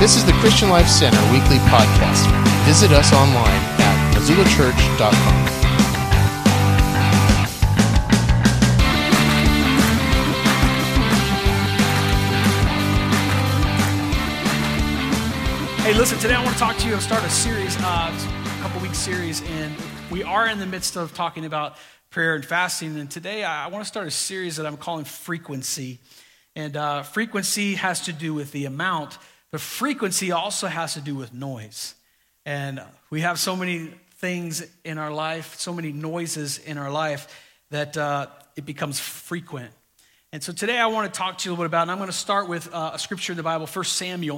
This is the Christian Life Center weekly podcast. Visit us online at missoulachurch.com. Hey, listen, today I want to talk to you. I'll start a series, a couple-week series, and we are in the midst of talking about prayer and fasting. And today I want to start a series that I'm calling Frequency. And frequency has to do with the amount, but frequency also has to do with noise. And we have so many things in our life, so many noises in our life that it becomes frequent. And so today I want to talk to you a little bit about, and I'm going to start with a scripture in the Bible, 1 Samuel.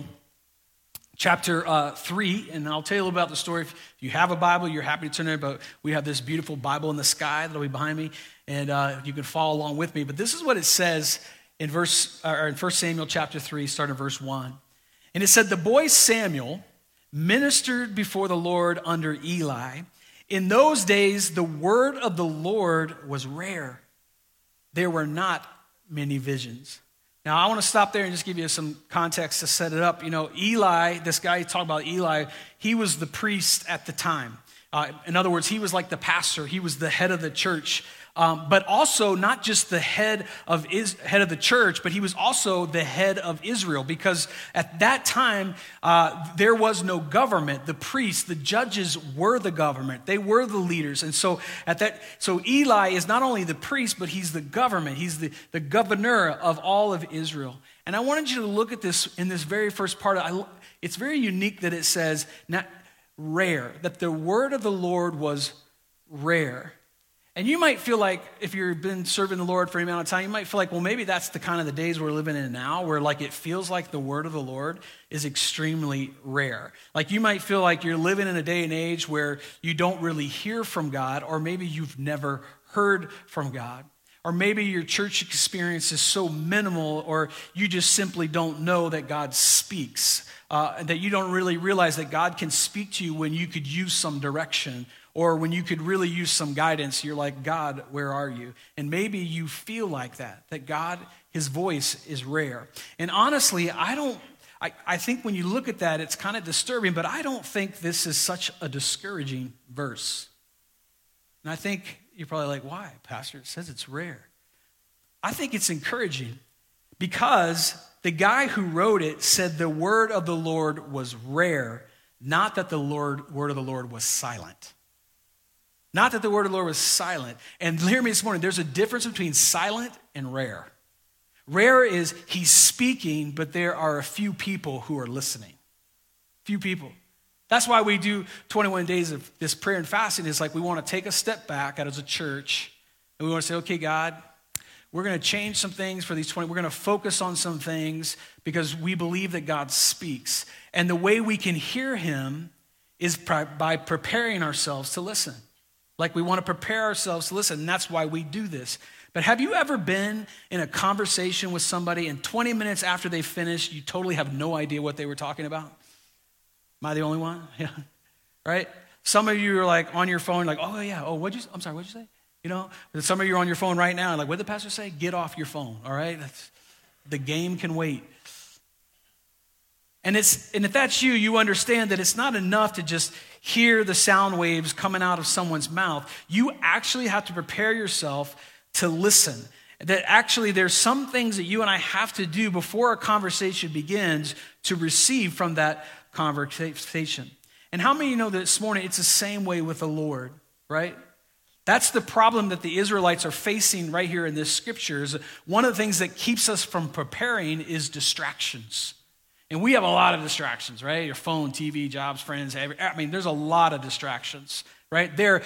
Chapter 3, and I'll tell you a little about the story. If you have a Bible, you're happy to turn there, but we have this beautiful Bible in the sky that'll be behind me, and you can follow along with me. But this is what it says in 1 Samuel chapter 3, starting in verse 1. And it said, "The boy Samuel ministered before the Lord under Eli. In those days, the word of the Lord was rare. There were not many visions." Now, I want to stop there and just give you some context to set it up. You know, Eli, this guy you talk about Eli, he was the priest at the time. In other words, he was like the pastor. He was the head of the church. But also not just the head of the church, but he was also the head of Israel. Because at that time, there was no government. The priests, the judges were the government. They were the leaders. And so Eli is not only the priest, but he's the government. He's the governor of all of Israel. And I wanted you to look at this in this very first part. It's very unique that it says, not rare, that the word of the Lord was rare. And you might feel like, if you've been serving the Lord for any amount of time, you might feel like, well, maybe that's the kind of the days we're living in now, where like it feels like the word of the Lord is extremely rare. Like you might feel like you're living in a day and age where you don't really hear from God, or maybe you've never heard from God. Or maybe your church experience is so minimal, or you just simply don't know that God speaks, that you don't really realize that God can speak to you when you could use some direction, or when you could really use some guidance. You're like, God, where are you? And maybe you feel like that God, his voice is rare. And honestly, I think when you look at that, it's kind of disturbing, but I don't think this is such a discouraging verse. And I think you're probably like, why, Pastor? It says it's rare. I think it's encouraging because the guy who wrote it said the word of the Lord was rare, not that the word of the Lord was silent. Not that the word of the Lord was silent. And hear me this morning, there's a difference between silent and rare. Rare is he's speaking, but there are a few people who are listening. Few people. That's why we do 21 days of this prayer and fasting. It's like we want to take a step back as a church, and we want to say, okay, God, we're going to change some things for these 20. We're going to focus on some things because we believe that God speaks. And the way we can hear him is by preparing ourselves to listen. Like we want to prepare ourselves to listen, and that's why we do this. But have you ever been in a conversation with somebody, and 20 minutes after they finished, you totally have no idea what they were talking about? Am I the only one? Yeah. Right? Some of you are like on your phone, like, oh yeah, what'd you say? You know, some of you are on your phone right now, like, what did the pastor say? Get off your phone, all right? The game can wait. And if that's you, you understand that it's not enough to just hear the sound waves coming out of someone's mouth. You actually have to prepare yourself to listen. That actually there's some things that you and I have to do before a conversation begins to receive from that conversation. And how many of you know that this morning it's the same way with the Lord, right? That's the problem that the Israelites are facing right here in this scripture. Is one of the things that keeps us from preparing is distractions. And we have a lot of distractions, right? Your phone, TV, jobs, friends. There's a lot of distractions, right? They're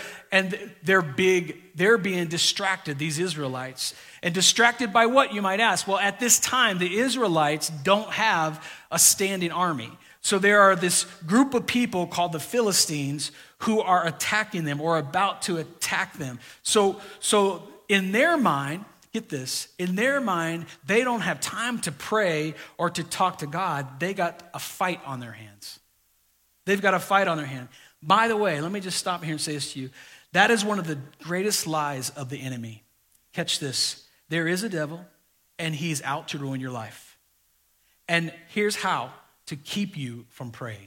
being distracted, these Israelites. And distracted by what, you might ask? Well, at this time, the Israelites don't have a standing army. So there are this group of people called the Philistines who are attacking them or about to attack them. So in their mind, get this, in their mind, they don't have time to pray or to talk to God. They got a fight on their hands. They've got a fight on their hand. By the way, let me just stop here and say this to you. That is one of the greatest lies of the enemy. Catch this. There is a devil, and he's out to ruin your life. And here's how to keep you from praying.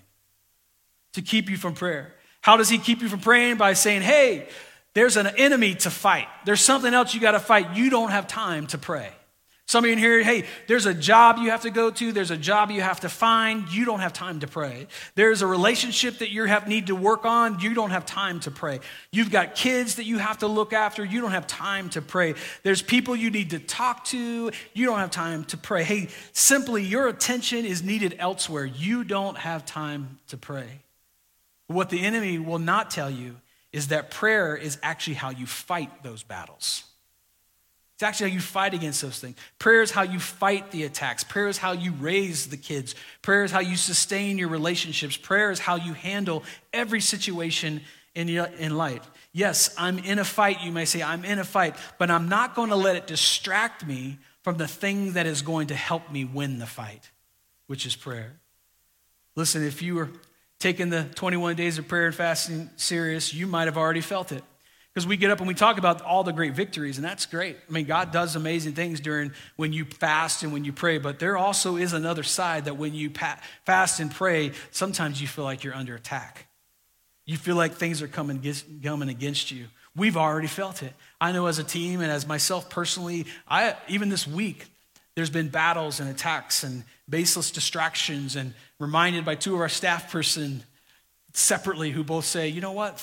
To keep you from prayer. How does he keep you from praying? By saying, hey, there's an enemy to fight. There's something else you got to fight. You don't have time to pray. Some of you in here, hey, there's a job you have to go to. There's a job you have to find. You don't have time to pray. There's a relationship that you need to work on. You don't have time to pray. You've got kids that you have to look after. You don't have time to pray. There's people you need to talk to. You don't have time to pray. Hey, simply your attention is needed elsewhere. You don't have time to pray. What the enemy will not tell you is that prayer is actually how you fight those battles. It's actually how you fight against those things. Prayer is how you fight the attacks. Prayer is how you raise the kids. Prayer is how you sustain your relationships. Prayer is how you handle every situation in life. Yes, I'm in a fight. You may say, I'm in a fight, but I'm not going to let it distract me from the thing that is going to help me win the fight, which is prayer. Listen, if you were taking the 21 days of prayer and fasting serious, you might have already felt it. Because we get up and we talk about all the great victories, and that's great. I mean, God does amazing things when you fast and when you pray, but there also is another side that when you fast and pray, sometimes you feel like you're under attack. You feel like things are coming against you. We've already felt it. I know as a team and as myself personally, even this week, there's been battles and attacks and baseless distractions, and reminded by two of our staff person separately who both say, you know what,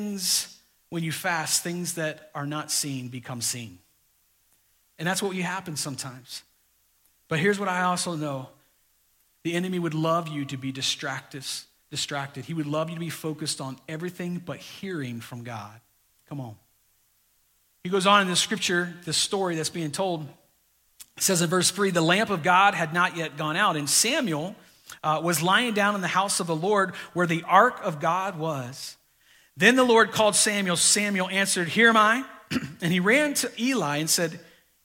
when you fast, things that are not seen become seen. And that's what happens sometimes. But here's what I also know. The enemy would love you to be distracted. He would love you to be focused on everything but hearing from God. Come on. He goes on in the scripture, this story that's being told. It says in verse 3, the lamp of God had not yet gone out, and Samuel was lying down in the house of the Lord where the ark of God was. Then the Lord called Samuel. Samuel answered, here am I. And he ran to Eli and said,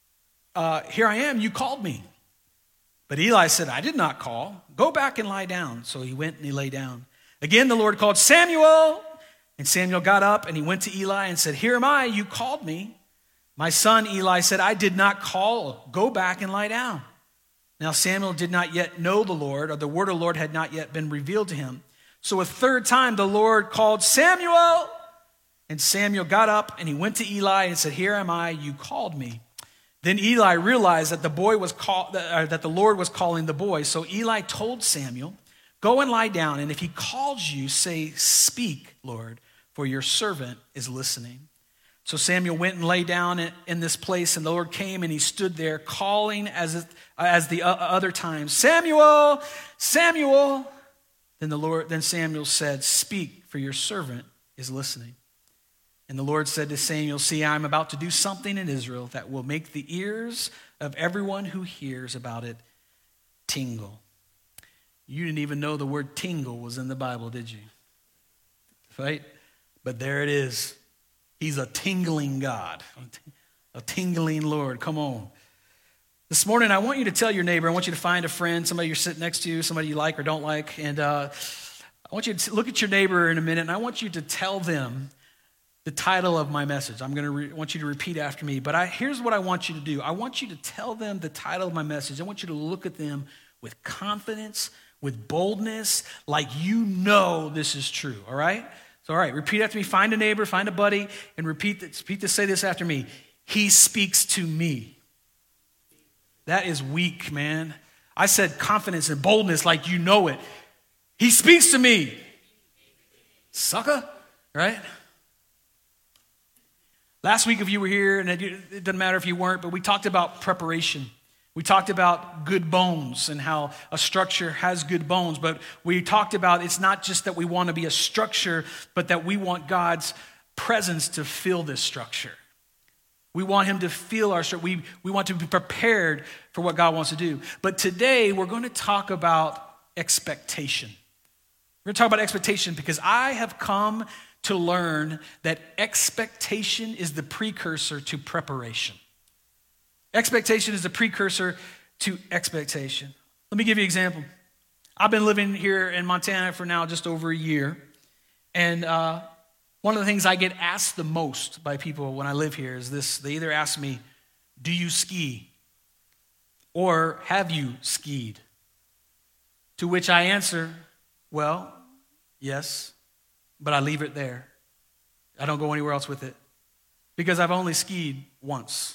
here I am, you called me. But Eli said, I did not call. Go back and lie down. So he went and he lay down. Again, the Lord called Samuel. And Samuel got up and he went to Eli and said, here am I, you called me. My son Eli said, I did not call. Go back and lie down. Now Samuel did not yet know the Lord, or the word of the Lord had not yet been revealed to him. So a third time the Lord called Samuel, and Samuel got up and he went to Eli and said, here am I, you called me. Then Eli realized that the Lord was calling the boy. So Eli told Samuel, go and lie down, and if he calls you, say, speak, Lord, for your servant is listening. So Samuel went and lay down in this place, and the Lord came and he stood there calling as the other times, Samuel, Samuel. Then Samuel said, speak, for your servant is listening. And the Lord said to Samuel, see, I am about to do something in Israel that will make the ears of everyone who hears about it tingle. You didn't even know the word tingle was in the Bible, did you? Right? But there it is. He's a tingling God, a tingling Lord. Come on. This morning, I want you to tell your neighbor, I want you to find a friend, somebody you're sitting next to, somebody you like or don't like, and I want you to look at your neighbor in a minute, and I want you to tell them the title of my message. I'm going to want you to repeat after me, but here's what I want you to do. I want you to tell them the title of my message. I want you to look at them with confidence, with boldness, like you know this is true, all right? So, all right, repeat after me. Find a neighbor, find a buddy, and repeat this, say this after me. He speaks to me. That is weak, man. I said confidence and boldness like you know it. He speaks to me. Sucker, right? Last week, if you were here, and it doesn't matter if you weren't, but we talked about preparation. We talked about good bones and how a structure has good bones. But we talked about it's not just that we want to be a structure, but that we want God's presence to fill this structure. We want him to feel our structure. We want to be prepared for what God wants to do. But today, we're going to talk about expectation. We're going to talk about expectation because I have come to learn that expectation is the precursor to preparation. Expectation is the precursor to expectation. Let me give you an example. I've been living here in Montana for now just over a year. And one of the things I get asked the most by people when I live here is this. They either ask me, do you ski? Or have you skied? To which I answer, well, yes, but I leave it there. I don't go anywhere else with it because I've only skied once.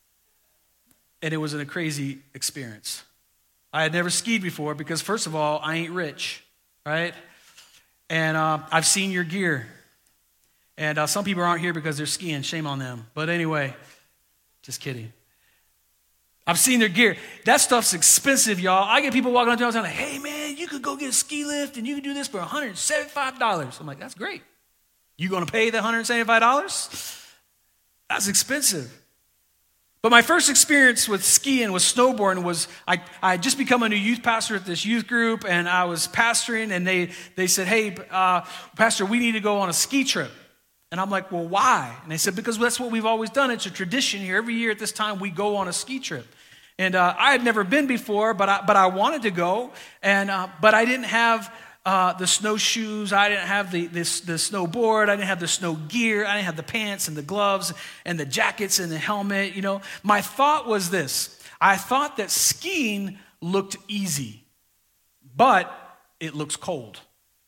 And it was a crazy experience. I had never skied before because, first of all, I ain't rich, right? And I've seen your gear. And some people aren't here because they're skiing. Shame on them. But anyway, just kidding. I've seen their gear. That stuff's expensive, y'all. I get people walking up to me all the time like, hey, man, you could go get a ski lift and you can do this for $175. I'm like, that's great. You going to pay the $175? That's expensive. But my first experience with skiing, with snowboarding, was I had just become a new youth pastor at this youth group, and I was pastoring, and they said, hey, Pastor, we need to go on a ski trip. And I'm like, well, why? And they said, because that's what we've always done. It's a tradition here. Every year at this time, we go on a ski trip. And I had never been before, but I wanted to go. And but I didn't have the snowshoes. I didn't have the snowboard. I didn't have the snow gear. I didn't have the pants and the gloves and the jackets and the helmet. You know, my thought was this. I thought that skiing looked easy, but it looks cold.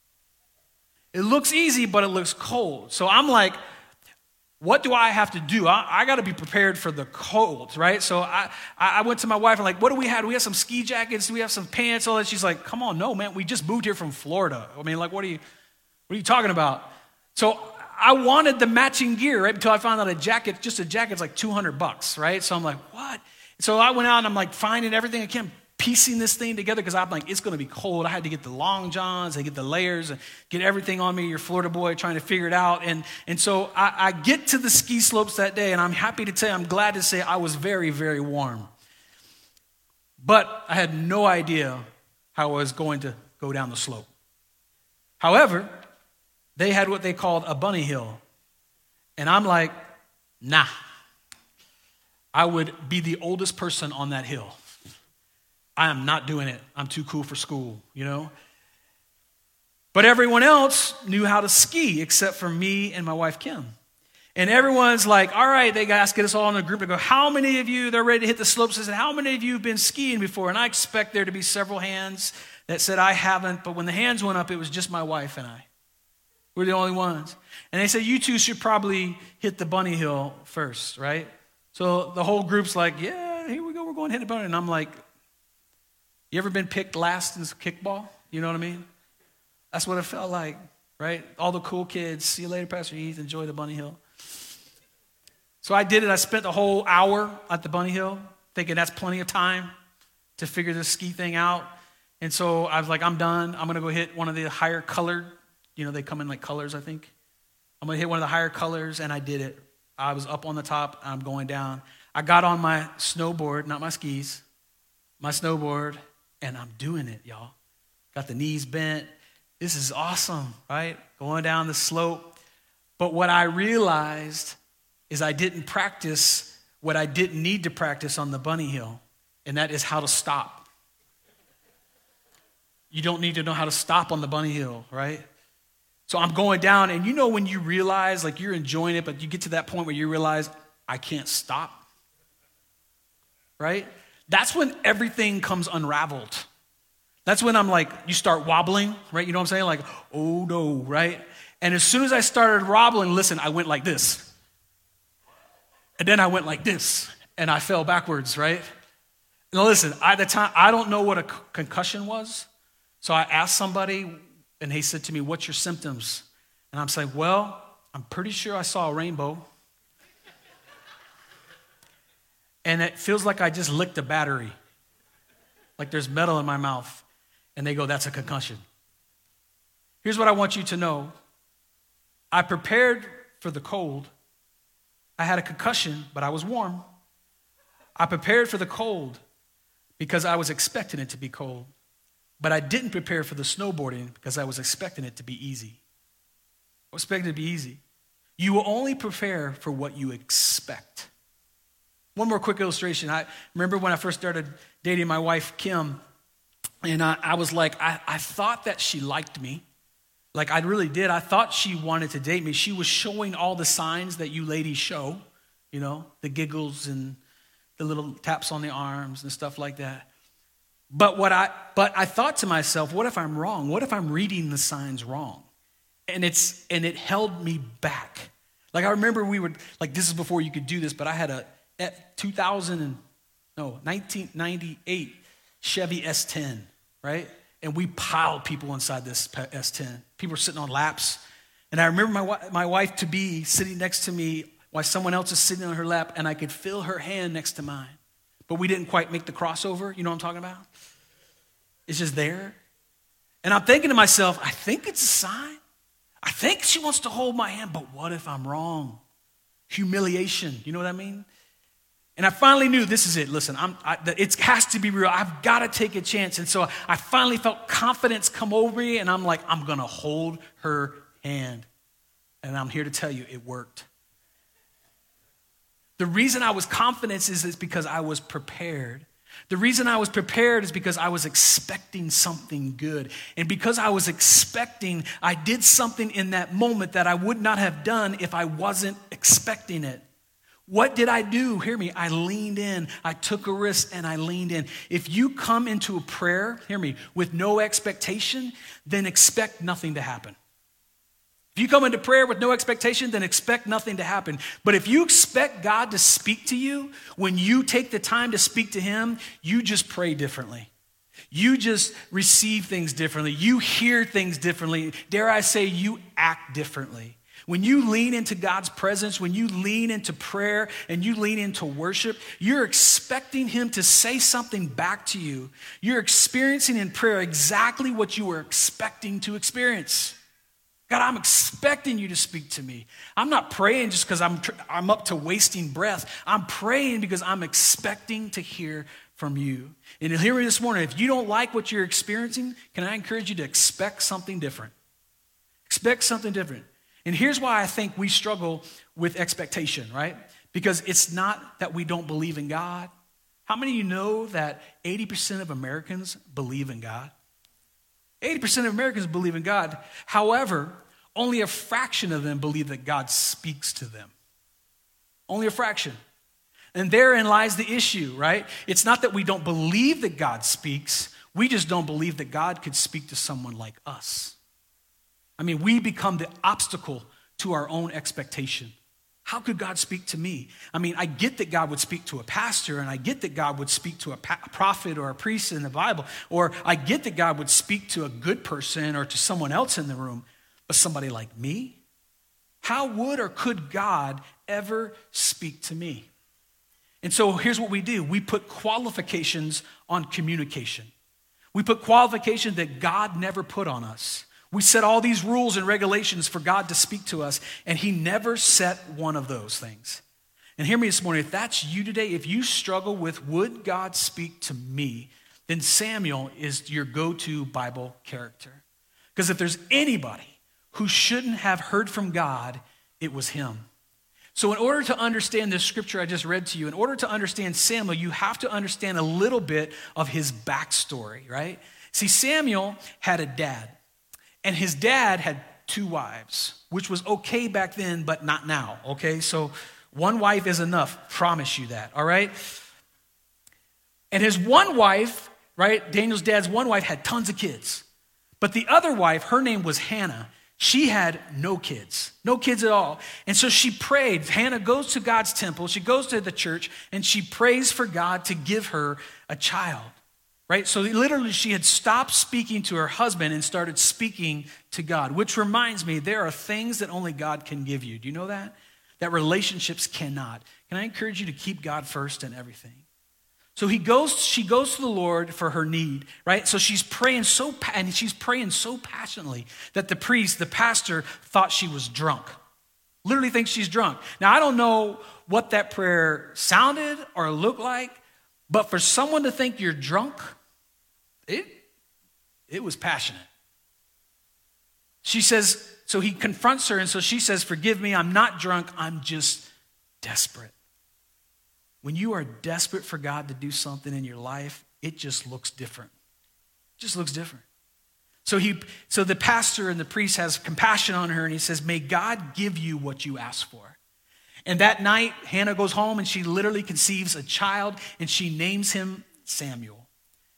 It looks easy, but it looks cold. So I'm like, what do I have to do? I got to be prepared for the cold, right? So I went to my wife and like, what do we have? Do we have some ski jackets? Do we have some pants? All that. She's like, come on, no, man. We just moved here from Florida. I mean, like, what are you talking about? So I wanted the matching gear, right? Until I found out just a jacket's like $200, right? So I'm like, what? So I went out and I'm like finding everything I can, piecing this thing together because I'm like, it's going to be cold. I had to get the long johns, I get the layers, and get everything on me. You're a Florida boy trying to figure it out. And so I get to the ski slopes that day, and I'm happy to tell you, I'm glad to say I was very, very warm. But I had no idea how I was going to go down the slope. However, they had what they called a bunny hill. And I'm like, nah. I would be the oldest person on that hill. I am not doing it. I'm too cool for school, you know? But everyone else knew how to ski except for me and my wife, Kim. And everyone's like, all right, they guys get us all in a group and go, how many of you, they're ready to hit the slopes, and said, how many of you have been skiing before? And I expect there to be several hands that said, I haven't. But when the hands went up, it was just my wife and I. We're the only ones. And they said, you two should probably hit the bunny hill first, right? So the whole group's like, yeah, here we go. We're going to hit the bunny. And I'm like, you ever been picked last in kickball? You know what I mean? That's what it felt like, right? All the cool kids. See you later, Pastor Heath. Enjoy the bunny hill. So I did it. I spent the whole hour at the bunny hill thinking that's plenty of time to figure this ski thing out. And so I was like, I'm done. I'm going to go hit one of the higher colored. You know, they come in like colors, I think. I'm going to hit one of the higher colors, and I did it. I was up on the top. I'm going down. I got on my snowboard, not my skis, my snowboard, and I'm doing it, y'all. Got the knees bent. This is awesome, right? Going down the slope. But what I realized is I didn't practice what I didn't need to practice on the bunny hill, and that is how to stop. You don't need to know how to stop on the bunny hill, right? So I'm going down, and you know when you realize, like you're enjoying it, but you get to that point where you realize, I can't stop, right? That's when everything comes unraveled. That's when I'm like, you start wobbling, right? You know what I'm saying? Like, oh no, right? And as soon as I started wobbling, listen, I went like this. And then I went like this, and I fell backwards, right? Now listen, at the time, I don't know what a concussion was. So I asked somebody, and they said to me, what's your symptoms? And I'm saying, well, I'm pretty sure I saw a rainbow. And it feels like I just licked a battery. Like there's metal in my mouth. And they go, that's a concussion. Here's what I want you to know. I prepared for the cold. I had a concussion, but I was warm. I prepared for the cold because I was expecting it to be cold. But I didn't prepare for the snowboarding because I was expecting it to be easy. I was expecting it to be easy. You will only prepare for what you expect. One more quick illustration. I remember when I first started dating my wife, Kim, and I was like, I thought that she liked me. Like I really did. I thought she wanted to date me. She was showing all the signs that you ladies show, you know, the giggles and the little taps on the arms and stuff like that. But I thought to myself, what if I'm wrong? What if I'm reading the signs wrong? And it held me back. Like I remember this is before you could do this, but I had a 1998 Chevy S10, right? And we piled people inside this S10. People were sitting on laps. And I remember my wife to be sitting next to me while someone else is sitting on her lap, and I could feel her hand next to mine. But we didn't quite make the crossover. You know what I'm talking about? It's just there. And I'm thinking to myself, I think it's a sign. I think she wants to hold my hand, but what if I'm wrong? Humiliation, you know what I mean? And I finally knew this is it. Listen, it has to be real. I've got to take a chance. And so I finally felt confidence come over me, and I'm like, I'm going to hold her hand. And I'm here to tell you, it worked. The reason I was confident is because I was prepared. The reason I was prepared is because I was expecting something good. And because I was expecting, I did something in that moment that I would not have done if I wasn't expecting it. What did I do? Hear me. I leaned in. I took a risk and I leaned in. If you come into a prayer, hear me, with no expectation, then expect nothing to happen. If you come into prayer with no expectation, then expect nothing to happen. But if you expect God to speak to you, when you take the time to speak to him, you just pray differently. You just receive things differently. You hear things differently. Dare I say, you act differently. When you lean into God's presence, when you lean into prayer and you lean into worship, you're expecting him to say something back to you. You're experiencing in prayer exactly what you were expecting to experience. God, I'm expecting you to speak to me. I'm not praying just because I'm up to wasting breath. I'm praying because I'm expecting to hear from you. And hear me this morning, if you don't like what you're experiencing, can I encourage you to expect something different? Expect something different. And here's why I think we struggle with expectation, right? Because it's not that we don't believe in God. How many of you know that 80% of Americans believe in God? 80% of Americans believe in God. However, only a fraction of them believe that God speaks to them. Only a fraction. And therein lies the issue, right? It's not that we don't believe that God speaks. We just don't believe that God could speak to someone like us. I mean, we become the obstacle to our own expectation. How could God speak to me? I mean, I get that God would speak to a pastor, and I get that God would speak to a prophet or a priest in the Bible, or I get that God would speak to a good person or to someone else in the room, but somebody like me? How would or could God ever speak to me? And so here's what we do. We put qualifications on communication. We put qualifications that God never put on us. We set all these rules and regulations for God to speak to us, and he never set one of those things. And hear me this morning, if that's you today, if you struggle with, would God speak to me, then Samuel is your go-to Bible character. Because if there's anybody who shouldn't have heard from God, it was him. So in order to understand this scripture I just read to you, in order to understand Samuel, you have to understand a little bit of his backstory, right? See, Samuel had a dad. And his dad had 2 wives, which was okay back then, but not now, okay? So 1 wife is enough, promise you that, all right? And his 1 wife, right, Daniel's dad's 1 wife had tons of kids. But the other wife, her name was Hannah. She had no kids at all. And so she prayed. Hannah goes to God's temple, she goes to the church, and she prays for God to give her a child. Right? So literally she had stopped speaking to her husband and started speaking to God, which reminds me, there are things that only God can give you. Do you know that? That relationships cannot. Can I encourage you to keep God first in everything? So she goes to the Lord for her need, right? So she's praying so passionately that the pastor thought she was drunk. Literally thinks she's drunk. Now, I don't know what that prayer sounded or looked like, but for someone to think you're drunk, it was passionate. She says, so he confronts her, and so she says, forgive me, I'm not drunk, I'm just desperate. When you are desperate for God to do something in your life, it just looks different. It just looks different. So the pastor and the priest has compassion on her, and he says, may God give you what you ask for. And that night, Hannah goes home, and she literally conceives a child, and she names him Samuel.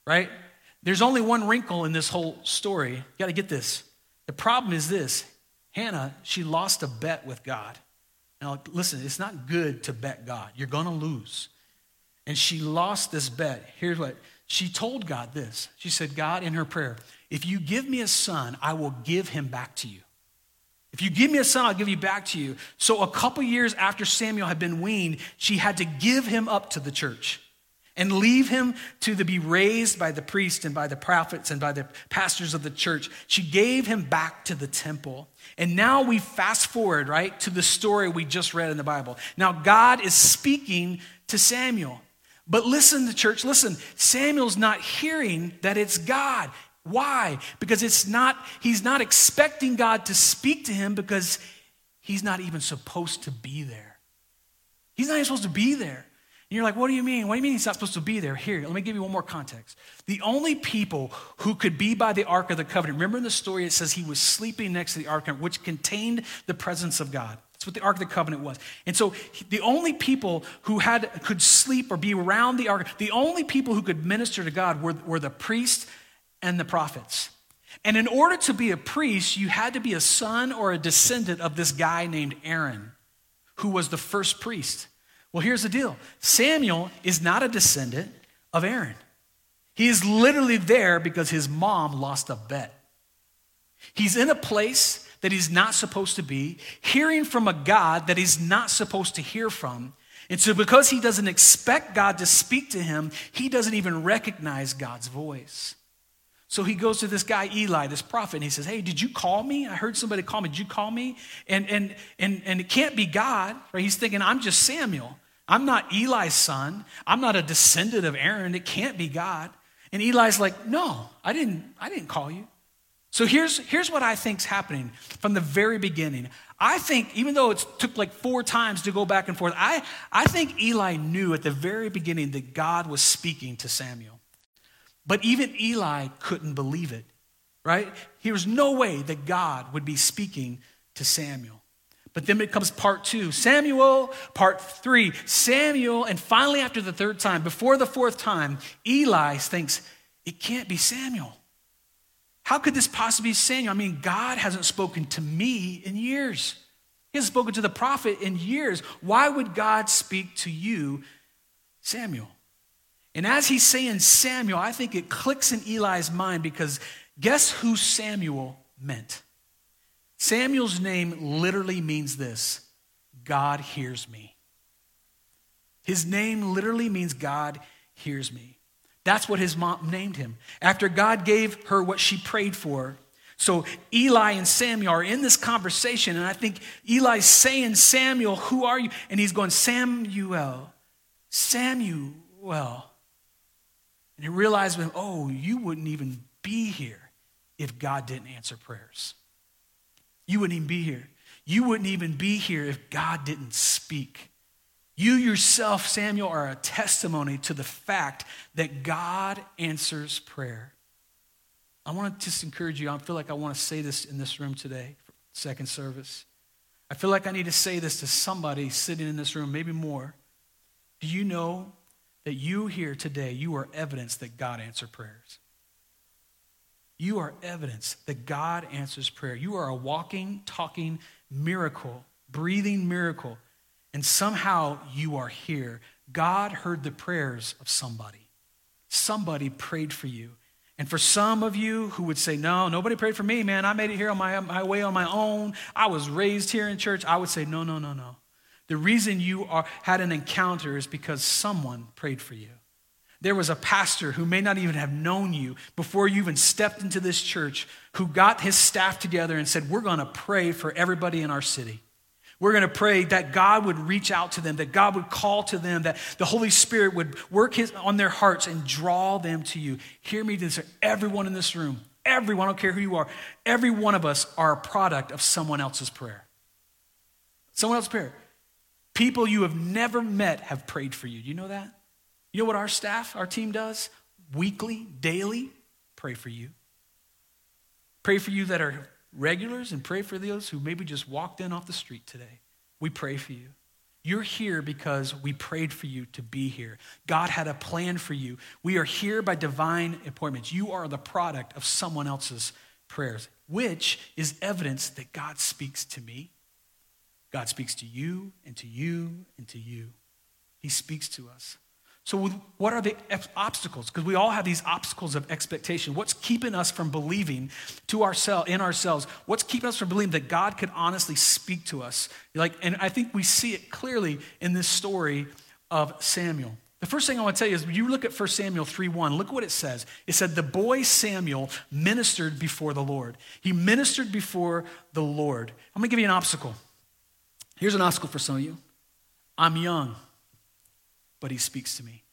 right? There's only one wrinkle in this whole story. You got to get this. The problem is this. Hannah, she lost a bet with God. Now, listen, it's not good to bet God. You're going to lose. And she lost this bet. Here's what. She told God this. She said, God, in her prayer, if you give me a son, I will give him back to you. If you give me a son, I'll give you back to you. So a couple years after Samuel had been weaned, she had to give him up to the church and leave him to be raised by the priest and by the prophets and by the pastors of the church. She gave him back to the temple. And now we fast forward, right, to the story we just read in the Bible. Now God is speaking to Samuel. But listen to church, listen, Samuel's not hearing that it's God. Why? Because he's not expecting God to speak to him because he's not even supposed to be there. He's not even supposed to be there. And you're like, what do you mean? What do you mean he's not supposed to be there? Here, let me give you one more context. The only people who could be by the Ark of the Covenant, remember in the story it says he was sleeping next to the Ark, which contained the presence of God. That's what the Ark of the Covenant was. And so the only people who could sleep or be around the Ark, the only people who could minister to God were the priests and the prophets. And in order to be a priest, you had to be a son or a descendant of this guy named Aaron, who was the first priest. Well, here's the deal. Samuel is not a descendant of Aaron. He is literally there because his mom lost a bet. He's in a place that he's not supposed to be, hearing from a God that he's not supposed to hear from. And so because he doesn't expect God to speak to him, he doesn't even recognize God's voice. So he goes to this guy, Eli, this prophet, and he says, hey, did you call me? I heard somebody call me. Did you call me? And it can't be God, right? He's thinking, I'm just Samuel. I'm not Eli's son. I'm not a descendant of Aaron. It can't be God. And Eli's like, no, I didn't call you. So here's what I think's happening from the very beginning. I think, even though it took like 4 times to go back and forth, I think Eli knew at the very beginning that God was speaking to Samuel. But even Eli couldn't believe it, right? There was no way that God would be speaking to Samuel. But then it comes part 2, Samuel, part 3, Samuel, and finally after the 3rd time, before the 4th time, Eli thinks, it can't be Samuel. How could this possibly be Samuel? I mean, God hasn't spoken to me in years. He hasn't spoken to the prophet in years. Why would God speak to you, Samuel? And as he's saying Samuel, I think it clicks in Eli's mind because guess who Samuel meant? Samuel's name literally means this: God hears me. His name literally means God hears me. That's what his mom named him. After God gave her what she prayed for. So Eli and Samuel are in this conversation, and I think Eli's saying, Samuel, who are you? And he's going, Samuel. And he realized, oh, you wouldn't even be here if God didn't answer prayers. You wouldn't even be here. You wouldn't even be here if God didn't speak. You yourself, Samuel, are a testimony to the fact that God answers prayer. I want to just encourage you. I feel like I want to say this in this room today, for second service. I feel like I need to say this to somebody sitting in this room, maybe more. Do you know that you here today, you are evidence that God answered prayers? You are evidence that God answers prayer. You are a walking, talking miracle, breathing miracle. And somehow you are here. God heard the prayers of somebody. Somebody prayed for you. And for some of you who would say, no, nobody prayed for me, man. I made it here on my way on my own. I was raised here in church. I would say, no. The reason you had an encounter is because someone prayed for you. There was a pastor who may not even have known you before you even stepped into this church who got his staff together and said, we're going to pray for everybody in our city. We're going to pray that God would reach out to them, that God would call to them, that the Holy Spirit would work on their hearts and draw them to you. Hear me this, everyone in this room, everyone, I don't care who you are, every one of us are a product of someone else's prayer. Someone else's prayer. People you have never met have prayed for you. Do you know that? You know what our staff, our team does? Weekly, daily, pray for you. Pray for you that are regulars and pray for those who maybe just walked in off the street today. We pray for you. You're here because we prayed for you to be here. God had a plan for you. We are here by divine appointments. You are the product of someone else's prayers, which is evidence that God speaks to me. God speaks to you and to you and to you. He speaks to us. So what are the obstacles? Because we all have these obstacles of expectation. What's keeping us from believing in ourselves? What's keeping us from believing that God could honestly speak to us? And I think we see it clearly in this story of Samuel. The first thing I want to tell you is when you look at 1 Samuel 3:1, look what it says. It said, the boy Samuel ministered before the Lord. He ministered before the Lord. I'm going to give you an obstacle. Here's an obstacle for some of you. I'm young, but he speaks to me.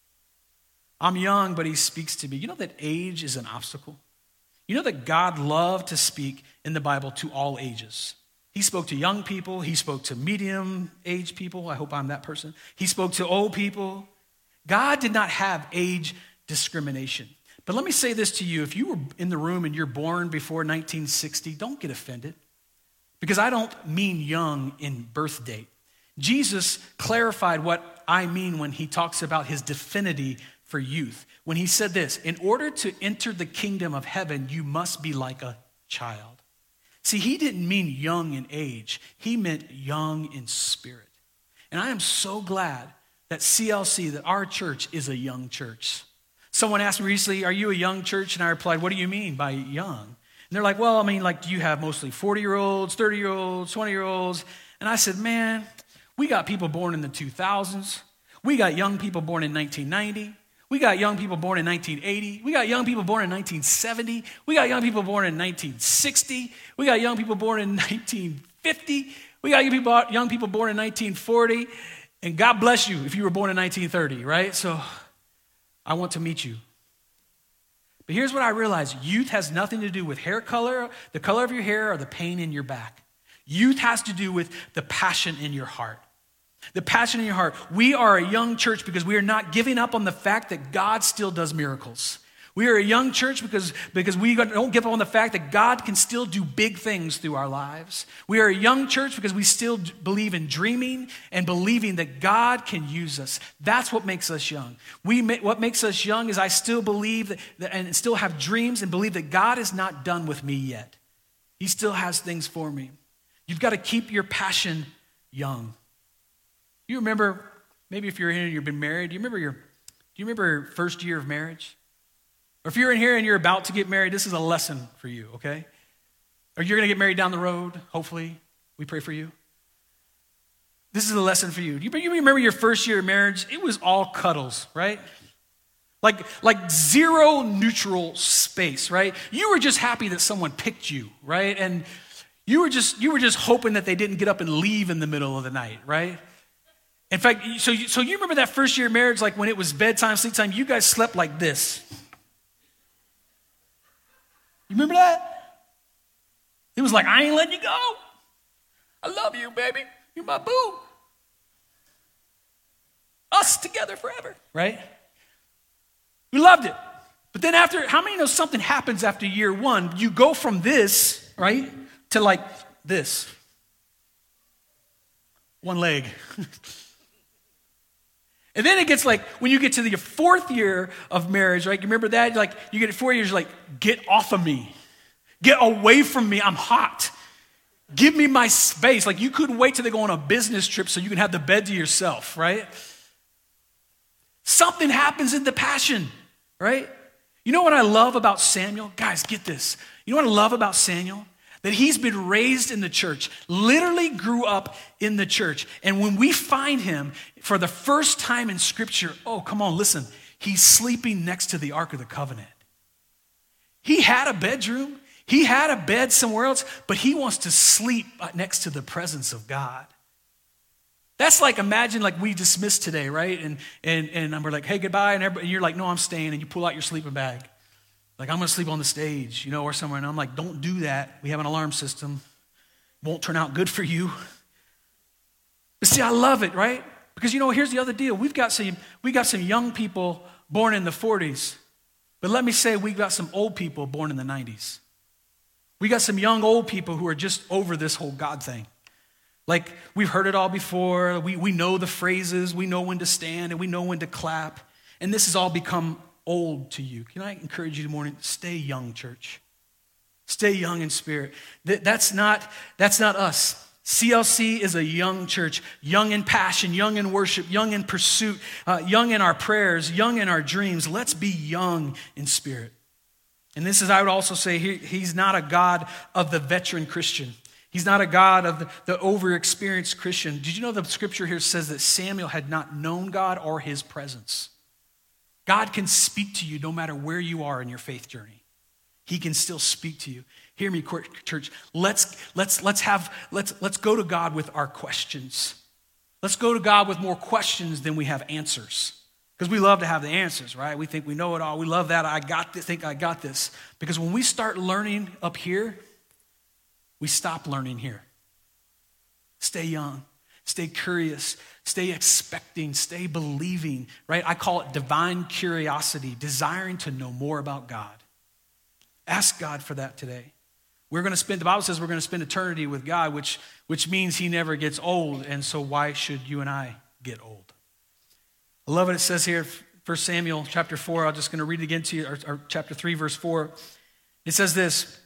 I'm young, but he speaks to me. You know that age is an obstacle? You know that God loved to speak in the Bible to all ages. He spoke to young people. He spoke to medium-aged people. I hope I'm that person. He spoke to old people. God did not have age discrimination. But let me say this to you. If you were in the room and you're born before 1960, don't get offended. Because I don't mean young in birth date. Jesus clarified what I mean when he talks about his divinity for youth. When he said this, in order to enter the kingdom of heaven, you must be like a child. See, he didn't mean young in age. He meant young in spirit. And I am so glad that CLC, that our church is a young church. Someone asked me recently, are you a young church? And I replied, what do you mean by young? And they're like, well, I mean, like, do you have mostly 40-year-olds, 30-year-olds, 20-year-olds? And I said, man, we got people born in the 2000s. We got young people born in 1990. We got young people born in 1980. We got young people born in 1970. We got young people born in 1960. We got young people born in 1950. We got young people born in 1940. And God bless you if you were born in 1930, right? So I want to meet you. But here's what I realized. Youth has nothing to do with hair color, the color of your hair, or the pain in your back. Youth has to do with the passion in your heart. The passion in your heart. We are a young church because we are not giving up on the fact that God still does miracles. We are a young church because we don't give up on the fact that God can still do big things through our lives. We are a young church because we still believe in dreaming and believing that God can use us. That's what makes us young. What makes us young is I still believe that and still have dreams and believe that God is not done with me yet. He still has things for me. You've got to keep your passion young. You remember, maybe if you're in here and you've been married, do you remember your first year of marriage? Or if you're in here and you're about to get married, this is a lesson for you, okay? Or you're going to get married down the road, hopefully. We pray for you. This is a lesson for you. You remember your first year of marriage? It was all cuddles, right? Like zero neutral space, right? You were just happy that someone picked you, right? And you were just hoping that they didn't get up and leave in the middle of the night, right? In fact, so you remember that first year of marriage, like when it was bedtime, sleep time, you guys slept like this. You remember that? It was like, I ain't letting you go. I love you, baby. You're my boo. Us together forever, right? We loved it. But then how many know something happens after year one? You go from this, right, to like this. One leg. And then it gets like, when you get to the fourth year of marriage, right? You remember that? Like, you get 4 years, like, get off of me. Get away from me. I'm hot. Give me my space. Like, you couldn't wait till they go on a business trip so you can have the bed to yourself, right? Something happens in the passion, right? You know what I love about Samuel? Guys, get this. You know what I love about Samuel? That he's been raised in the church, literally grew up in the church. And when we find him for the first time in Scripture, oh, come on, listen, he's sleeping next to the Ark of the Covenant. He had a bedroom, he had a bed somewhere else, but he wants to sleep next to the presence of God. That's like, imagine like we dismissed today, right? And we're like, hey, goodbye, and you're like, no, I'm staying, and you pull out your sleeping bag. Like, I'm going to sleep on the stage, or somewhere. And I'm like, don't do that. We have an alarm system. Won't turn out good for you. But see, I love it, right? Because, here's the other deal. We got some young people born in the 40s. But let me say, we got some old people born in the 90s. We got some young old people who are just over this whole God thing. Like we've heard it all before. We know the phrases. We know when to stand and we know when to clap. And this has all become old to you. Can I encourage you this morning? Stay young, church. Stay young in spirit. That's not us. CLC is a young church, young in passion, young in worship, young in pursuit, young in our prayers, young in our dreams. Let's be young in spirit. And this is, I would also say, he's not a God of the veteran Christian. He's not a God of the over-experienced Christian. Did you know the scripture here says that Samuel had not known God or his presence? God can speak to you no matter where you are in your faith journey. He can still speak to you. Hear me, church. Let's go to God with our questions. Let's go to God with more questions than we have answers. Because we love to have the answers, right? We think we know it all. We love that. I got this. Because when we start learning up here, we stop learning here. Stay young. Stay curious. Stay expecting. Stay believing, right? I call it divine curiosity, desiring to know more about God. Ask God for that today. The Bible says we're going to spend eternity with God, which means he never gets old. And so why should you and I get old? I love what it says here, 1 Samuel chapter 4. I'm just going to read it again to you, or chapter 3, verse 4. It says this.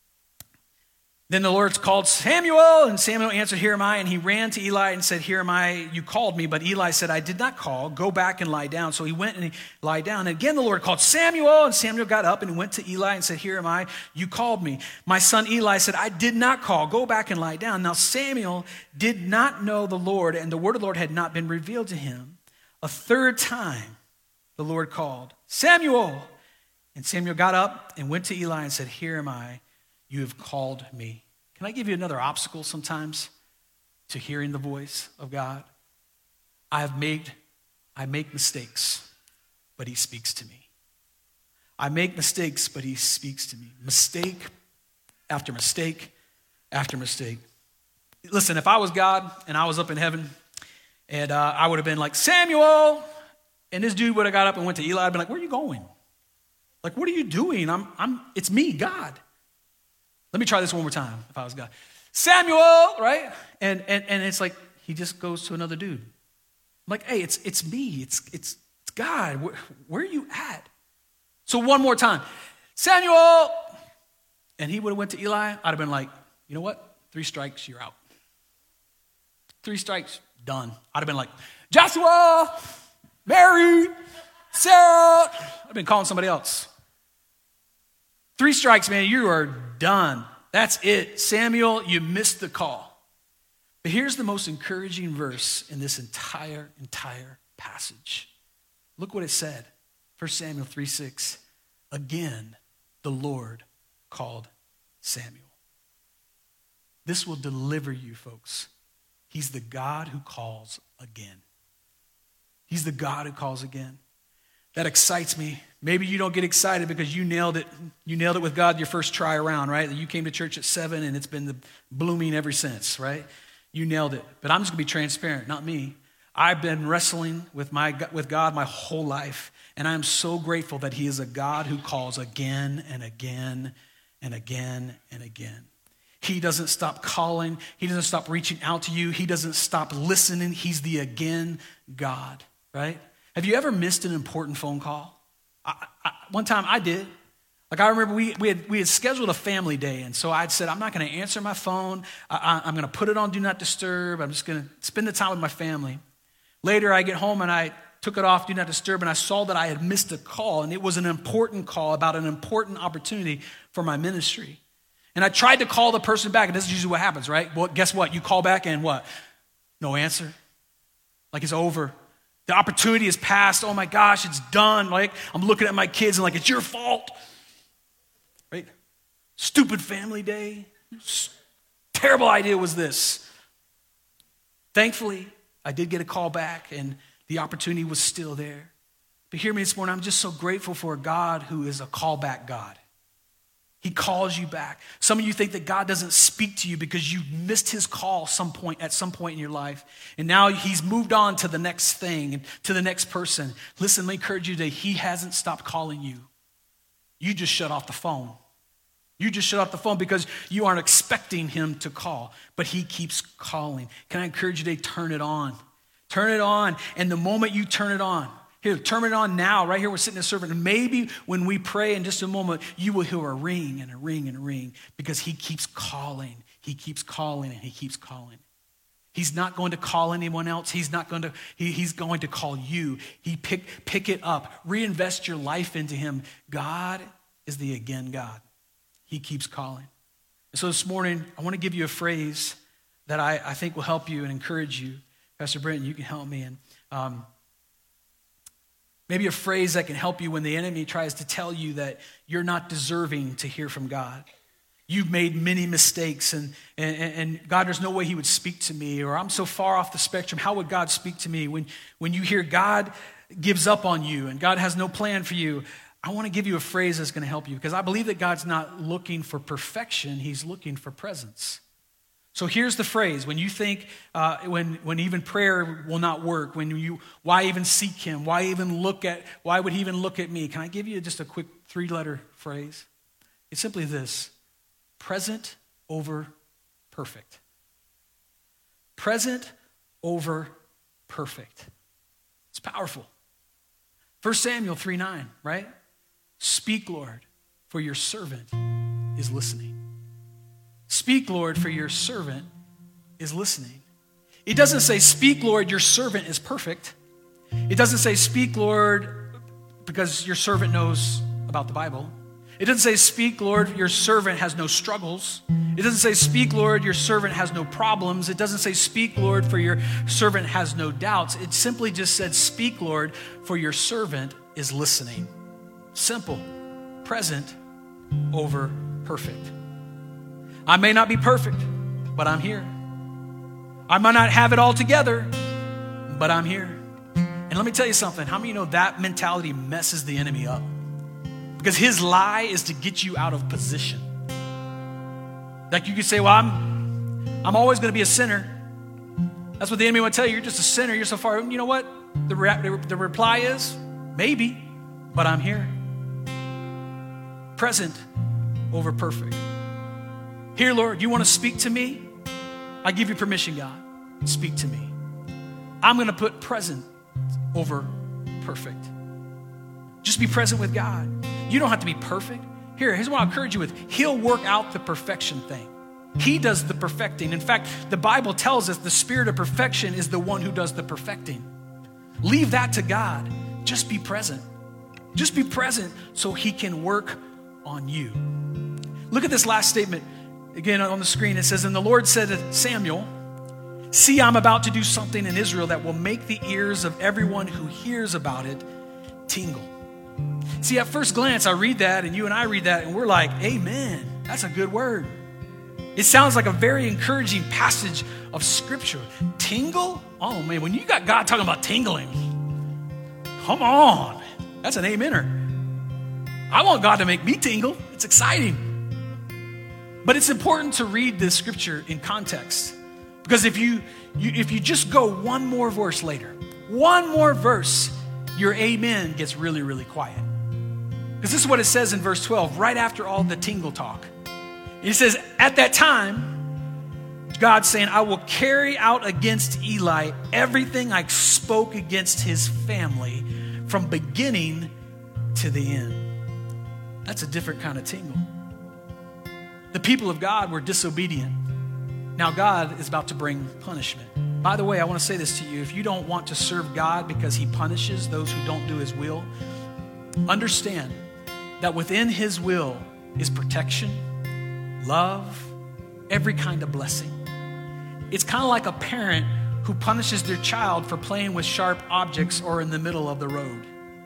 Then the Lord called Samuel, and Samuel answered, "Here am I." And he ran to Eli and said, "Here am I, you called me." But Eli said, "I did not call. Go back and lie down." So he went and he lied down. And again the Lord called Samuel, and Samuel got up and he went to Eli and said, "Here am I, you called me." My son Eli said, "I did not call. Go back and lie down." Now Samuel did not know the Lord, and the word of the Lord had not been revealed to him. A third time the Lord called, "Samuel." And Samuel got up and went to Eli and said, "Here am I, you have called me." Can I give you another obstacle sometimes to hearing the voice of God? I make mistakes, but he speaks to me. I make mistakes, but he speaks to me. Mistake after mistake after mistake. Listen, if I was God and I was up in heaven and I would have been like, "Samuel," and this dude would have got up and went to Eli, I'd be like, "Where are you going? Like, what are you doing? It's me, God." Let me try this one more time if I was God. "Samuel," right? And it's like he just goes to another dude. I'm like, "Hey, it's me. It's God. Where are you at?" So one more time. "Samuel." And he would have went to Eli. I'd have been like, "You know what? 3 strikes, you're out. 3 strikes, done." I'd have been like, "Joshua, Mary, Sarah." I've been calling somebody else. 3 strikes, man, you are done. That's it. Samuel, you missed the call. But here's the most encouraging verse in this entire passage. Look what it said. 1 Samuel 3:6. Again, the Lord called Samuel. This will deliver you, folks. He's the God who calls again. He's the God who calls again. That excites me. Maybe you don't get excited because you nailed it. You nailed it with God your first try around, right? You came to church at 7 and it's been blooming ever since, right? You nailed it. But I'm just going to be transparent, not me. I've been wrestling with God my whole life, and I'm so grateful that he is a God who calls again and again and again and again. He doesn't stop calling. He doesn't stop reaching out to you. He doesn't stop listening. He's the again God, right? Have you ever missed an important phone call? One time I did. Like I remember we had scheduled a family day, and so I'd said, I'm not going to answer my phone. I'm going to put it on Do Not Disturb. I'm just going to spend the time with my family. Later I get home and I took it off Do Not Disturb, and I saw that I had missed a call, and it was an important call about an important opportunity for my ministry. And I tried to call the person back, and this is usually what happens, right? Well, guess what? You call back and what? No answer. Like it's over. The opportunity is passed. Oh my gosh, it's done. Like I'm looking at my kids and like, it's your fault. Right? Stupid family day. Terrible idea was this. Thankfully, I did get a call back and the opportunity was still there. But hear me this morning, I'm just so grateful for a God who is a callback God. He calls you back. Some of you think that God doesn't speak to you because you missed his call at some point in your life. And now he's moved on to the next thing and to the next person. Listen, let me encourage you today. He hasn't stopped calling you. You just shut off the phone. You just shut off the phone because you aren't expecting him to call, but he keeps calling. Can I encourage you today, turn it on. Turn it on, and the moment you turn it on, here, turn it on now, right here, we're sitting as servant, and maybe when we pray in just a moment, you will hear a ring and a ring and a ring, because he keeps calling, he keeps calling, and he keeps calling. He's not going to call anyone else. He's going to call you. Pick it up. Reinvest your life into him. God is the again God. He keeps calling. And so this morning, I want to give you a phrase that I think will help you and encourage you. Pastor Brenton, you can help me. And maybe a phrase that can help you when the enemy tries to tell you that you're not deserving to hear from God. You've made many mistakes, and God, there's no way he would speak to me, or I'm so far off the spectrum. How would God speak to me? When you hear God gives up on you and God has no plan for you, I want to give you a phrase that's going to help you, because I believe that God's not looking for perfection. He's looking for presence. So here's the phrase. When you think, when even prayer will not work, why even seek him? Why would he even look at me? Can I give you just a quick 3-letter phrase? It's simply this: present over perfect. Present over perfect. It's powerful. 1 Samuel 3:9, right? Speak, Lord, for your servant is listening. Speak, Lord, for your servant is listening. It doesn't say, speak, Lord, your servant is perfect. It doesn't say, speak, Lord, because your servant knows about the Bible. It doesn't say, speak, Lord, your servant has no struggles. It doesn't say, speak, Lord, your servant has no problems. It doesn't say, speak, Lord, for your servant has no doubts. It simply just said, speak, Lord, for your servant is listening. Simple. Present over perfect. I may not be perfect, but I'm here. I might not have it all together, but I'm here. And let me tell you something. How many of you know that mentality messes the enemy up? Because his lie is to get you out of position. Like you could say, well, I'm always going to be a sinner. That's what the enemy would tell you. You're just a sinner. You're so far. You know what? The reply is, maybe, but I'm here. Present over perfect. Here, Lord, you want to speak to me? I give you permission, God. Speak to me. I'm going to put present over perfect. Just be present with God. You don't have to be perfect. Here's what I'll encourage you with. He'll work out the perfection thing. He does the perfecting. In fact, the Bible tells us the spirit of perfection is the one who does the perfecting. Leave that to God. Just be present. Just be present so he can work on you. Look at this last statement. Again, on the screen, it says, and the Lord said to Samuel, see, I'm about to do something in Israel that will make the ears of everyone who hears about it tingle. See, at first glance, I read that, and you and I read that, and we're like, amen. That's a good word. It sounds like a very encouraging passage of Scripture. Tingle? Oh, man, when you got God talking about tingling, come on. That's an amener. I want God to make me tingle. It's exciting. But it's important to read this scripture in context, because if you just go one more verse later, one more verse, your amen gets really, really quiet. Because this is what it says in verse 12, right after all the tingle talk. It says, at that time, God's saying, I will carry out against Eli everything I spoke against his family from beginning to the end. That's a different kind of tingle. The people of God were disobedient. Now God is about to bring punishment. By the way, I want to say this to you. If you don't want to serve God because he punishes those who don't do his will, understand that within his will is protection, love, every kind of blessing. It's kind of like a parent who punishes their child for playing with sharp objects or in the middle of the road.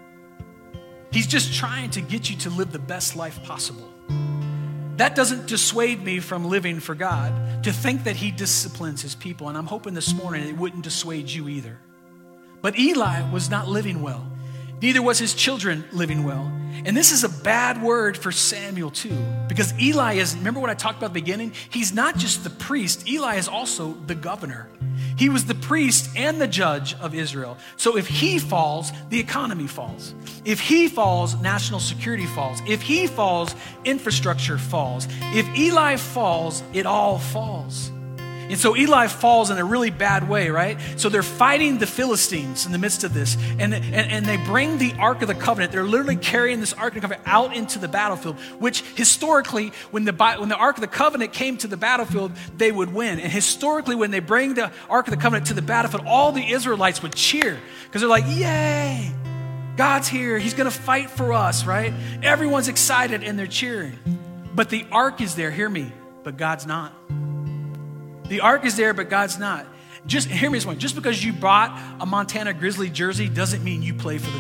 He's just trying to get you to live the best life possible. That doesn't dissuade me from living for God, to think that he disciplines his people. And I'm hoping this morning it wouldn't dissuade you either. But Eli was not living well. Neither was his children living well. And this is a bad word for Samuel too, because Eli is, remember what I talked about at the beginning? He's not just the priest. Eli is also the governor. He was the priest and the judge of Israel. So if he falls, the economy falls. If he falls, national security falls. If he falls, infrastructure falls. If Eli falls, it all falls. And so Eli falls in a really bad way, right? So they're fighting the Philistines in the midst of this. And they bring the Ark of the Covenant. They're literally carrying this Ark of the Covenant out into the battlefield, which historically, when the Ark of the Covenant came to the battlefield, they would win. And historically, when they bring the Ark of the Covenant to the battlefield, all the Israelites would cheer because they're like, yay, God's here. He's going to fight for us, right? Everyone's excited and they're cheering. But the Ark is there, hear me, but God's not. The Ark is there, but God's not. Just hear me this one. Just because you bought a Montana Grizzly jersey doesn't mean you play for the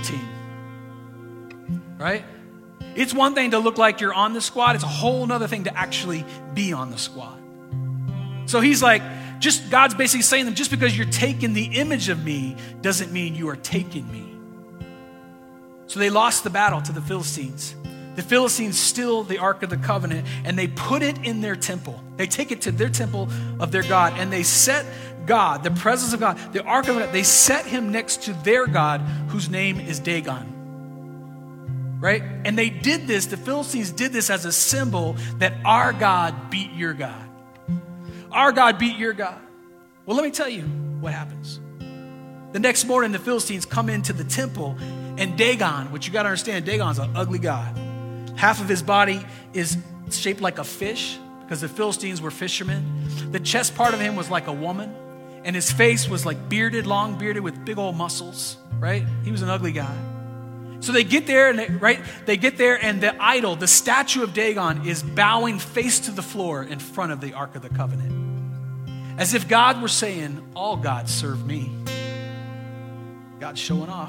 team. Right? It's one thing to look like you're on the squad. It's a whole other thing to actually be on the squad. So he's like, God's basically saying to them, just because you're taking the image of me doesn't mean you are taking me. So they lost the battle to the Philistines. The Philistines steal the Ark of the Covenant and they put it in their temple. They take it to their temple of their God and they set God, the presence of God, the Ark of the Covenant, they set him next to their God whose name is Dagon. Right? And they did this, the Philistines did this as a symbol that our God beat your God. Our God beat your God. Well, let me tell you what happens. The next morning, the Philistines come into the temple and Dagon, which you got to understand, Dagon's an ugly God. Half of his body is shaped like a fish because the Philistines were fishermen. The chest part of him was like a woman. And his face was like bearded, long bearded with big old muscles, right? He was an ugly guy. So they get there and they get there and the idol, the statue of Dagon is bowing face to the floor in front of the Ark of the Covenant. As if God were saying, all gods serve me. God's showing off.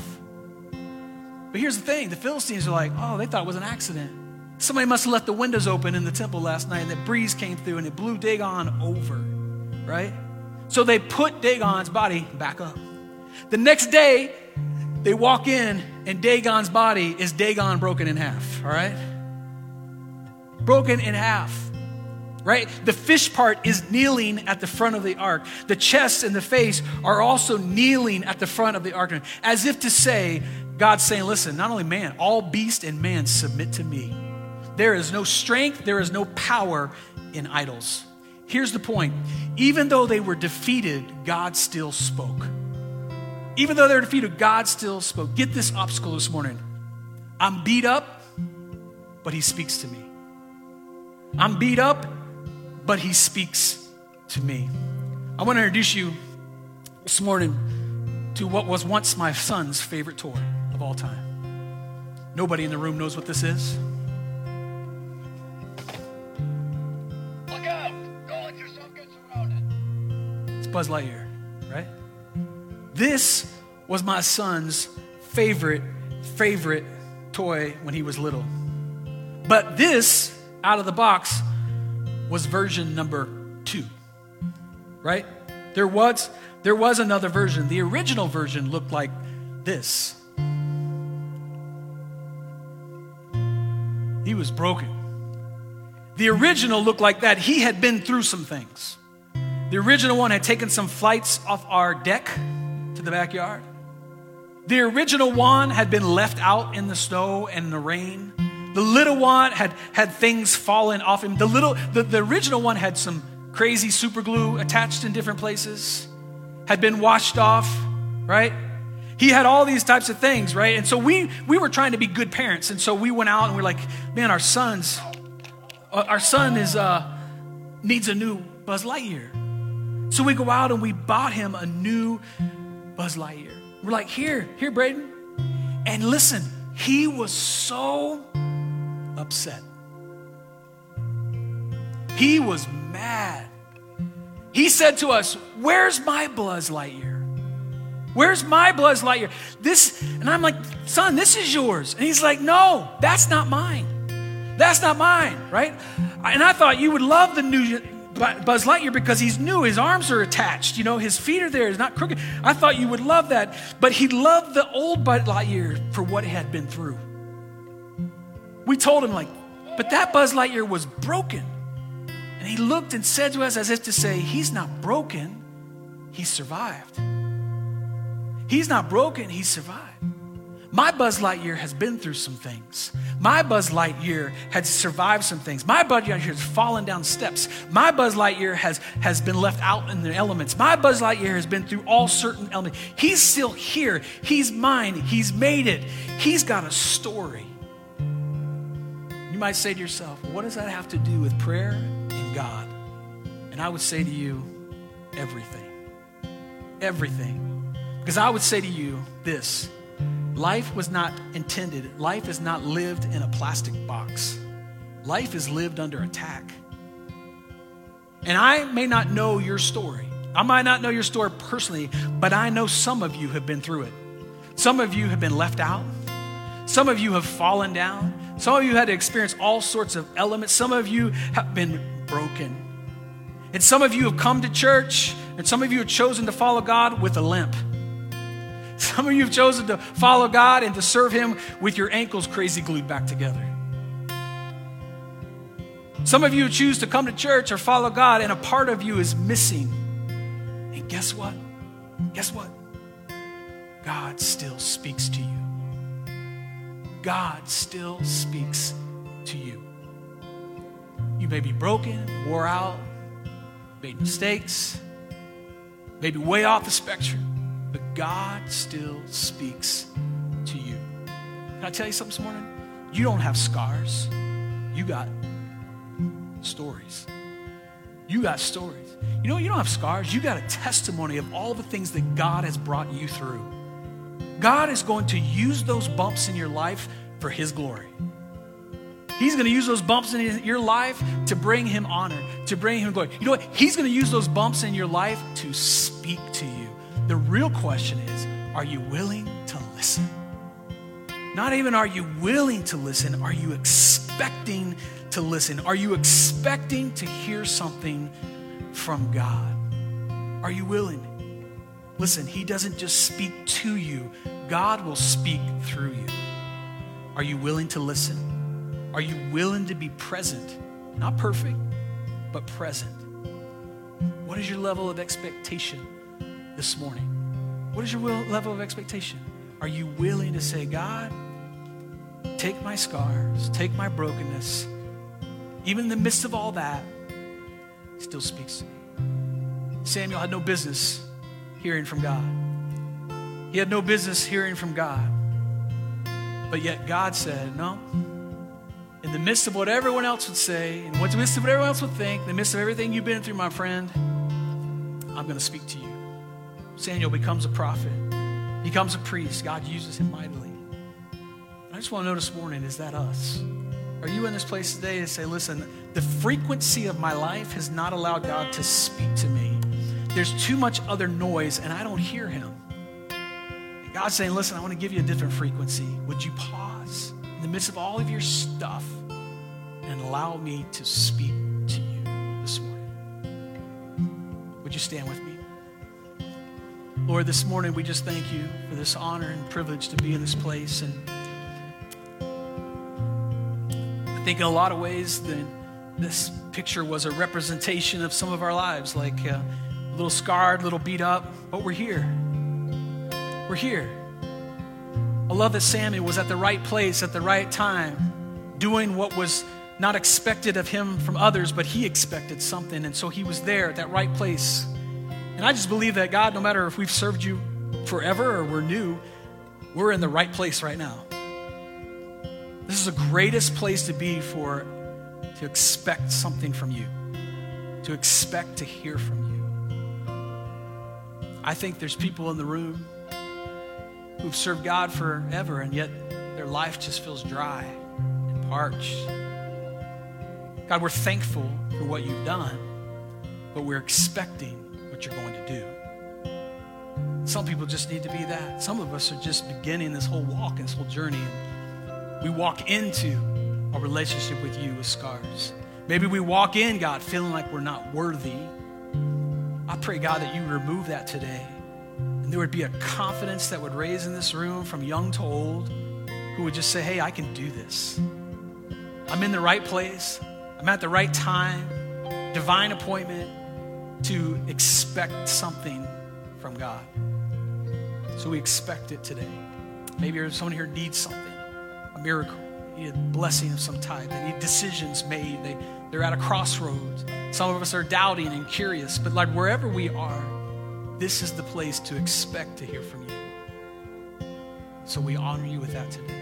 But here's the thing, the Philistines are like, oh, they thought it was an accident. Somebody must have left the windows open in the temple last night and the breeze came through and it blew Dagon over, right? So they put Dagon's body back up. The next day, they walk in and Dagon's body is Dagon broken in half, all right? Broken in half, right? The fish part is kneeling at the front of the ark. The chest and the face are also kneeling at the front of the ark, as if to say, God's saying, listen, not only man, all beast and man submit to me. There is no strength, there is no power in idols. Here's the point. Even though they were defeated, God still spoke. Even though they were defeated, God still spoke. Get this obstacle this morning. I'm beat up, but he speaks to me. I'm beat up, but he speaks to me. I want to introduce you this morning to what was once my son's favorite toy of all time. Nobody in the room knows what this is. Look out! Don't let yourself get surrounded. It's Buzz Lightyear, right? This was my son's favorite toy when he was little. But this, out of the box, was version number 2, right? There was another version. The original version looked like this. He was broken. The original looked like that. He had been through some things. The original one had taken some flights off our deck to the backyard. The original one had been left out in the snow and the rain. The little one had things falling off him. The original one had some crazy super glue attached in different places, had been washed off, right? He had all these types of things, right? And so we were trying to be good parents. And so we went out and we're like, man, our son needs a new Buzz Lightyear. So we go out and we bought him a new Buzz Lightyear. We're like, here, Braden. And listen, he was so upset. He was mad. He said to us, where's my Buzz Lightyear? Where's my Buzz Lightyear? And I'm like, son, this is yours. And he's like, no, that's not mine. That's not mine, right? And I thought you would love the new Buzz Lightyear because he's new. His arms are attached. You know, his feet are there. He's not crooked. I thought you would love that. But he loved the old Buzz Lightyear for what it had been through. We told him but that Buzz Lightyear was broken. And he looked and said to us as if to say, he's not broken. he survived. He's not broken, he survived. My Buzz Lightyear has been through some things. My Buzz Lightyear has survived some things. My Buzz Lightyear has fallen down steps. My Buzz Lightyear has been left out in the elements. My Buzz Lightyear has been through all certain elements. He's still here. He's mine. He's made it. He's got a story. You might say to yourself, what does that have to do with prayer and God? And I would say to you, everything. Everything. Because I would say to you this: life was not intended, life is not lived in a plastic box. Life is lived under attack. And I may not know your story. I might not know your story personally, but I know some of you have been through it. Some of you have been left out. Some of you have fallen down. Some of you had to experience all sorts of elements. Some of you have been broken. And some of you have come to church, and some of you have chosen to follow God with a limp. Some of you have chosen to follow God and to serve him with your ankles crazy glued back together. Some of you choose to come to church or follow God, and a part of you is missing. And guess what? Guess what? God still speaks to you. God still speaks to you. You may be broken, wore out, made mistakes, maybe way off the spectrum, but God still speaks to you. Can I tell you something this morning? You don't have scars. You got stories. You got stories. You know, you don't have scars. You got a testimony of all the things that God has brought you through. God is going to use those bumps in your life for his glory. He's going to use those bumps in your life to bring him honor, to bring him glory. You know what? He's going to use those bumps in your life to speak to you. The real question is, are you willing to listen? Not even are you willing to listen, are you expecting to listen? Are you expecting to hear something from God? Are you willing? Listen, he doesn't just speak to you. God will speak through you. Are you willing to listen? Are you willing to be present? Not perfect, but present. What is your level of expectation this morning? What is your level of expectation? Are you willing to say, God, take my scars, take my brokenness, even in the midst of all that, he still speaks to me. Samuel had no business hearing from God. He had no business hearing from God. But yet God said, no. In the midst of what everyone else would say, in the midst of what everyone else would think, in the midst of everything you've been through, my friend, I'm going to speak to you. Samuel becomes a prophet. He becomes a priest. God uses him mightily. I just want to know this morning, is that us? Are you in this place today to say, listen, the frequency of my life has not allowed God to speak to me. There's too much other noise and I don't hear him. And God's saying, listen, I want to give you a different frequency. Would you pause in the midst of all of your stuff and allow me to speak to you this morning? Would you stand with me? Lord, this morning we just thank you for this honor and privilege to be in this place. And I think in a lot of ways this picture was a representation of some of our lives, like a little scarred, little beat up, but we're here. We're here. I love that Samuel was at the right place at the right time, doing what was not expected of him from others, but he expected something, and so he was there at that right place. And I just believe that God, no matter if we've served you forever or we're new, we're in the right place right now. This is the greatest place to be to expect something from you, to expect to hear from you. I think there's people in the room who've served God forever, and yet their life just feels dry and parched. God, we're thankful for what you've done, but we're expecting what you're going to do. Some people just need to be that. Some of us are just beginning this whole walk, this whole journey, and we walk into a relationship with you with scars. Maybe we walk in, God, feeling like we're not worthy. I pray, God, that you remove that today. And there would be a confidence that would raise in this room from young to old who would just say, hey, I can do this. I'm in the right place. I'm at the right time. Divine appointment to expect something from God. So we expect it today. Maybe someone here needs something, a miracle, they need a blessing of some type. They need decisions made. They're at a crossroads. Some of us are doubting and curious, but like wherever we are, this is the place to expect to hear from you. So we honor you with that today.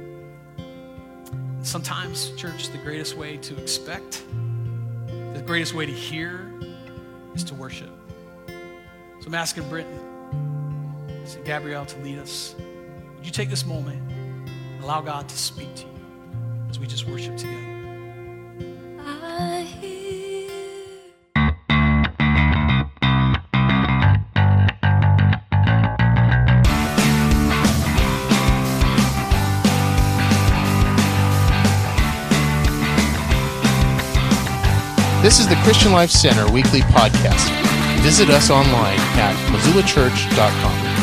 And sometimes, church, the greatest way to expect, the greatest way to hear is to worship. So I'm asking Britton and Gabrielle to lead us. Would you take this moment and allow God to speak to you as we just worship together? This is the Christian Life Center weekly podcast. Visit us online at MissoulaChurch.com.